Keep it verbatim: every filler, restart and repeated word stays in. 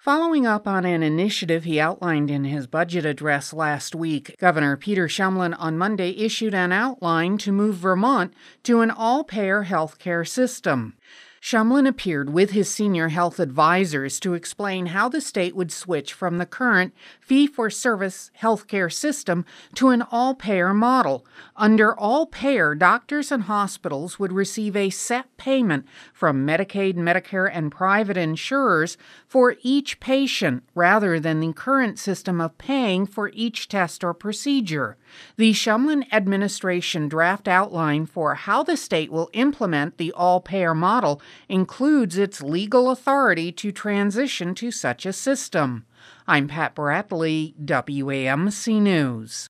Following up on an initiative he outlined in his budget address last week, Governor Peter Shumlin on Monday issued an outline to move Vermont to an all-payer healthcare system. Shumlin appeared with his senior health advisors to explain how the state would switch from the current fee-for-service healthcare system to an all-payer model. Under all-payer, doctors and hospitals would receive a set payment from Medicaid, Medicare, and private insurers for each patient rather than the current system of paying for each test or procedure. The Shumlin administration draft outline for how the state will implement the all-payer model includes its legal authority to transition to such a system. I'm Pat Bradley, W A M C News.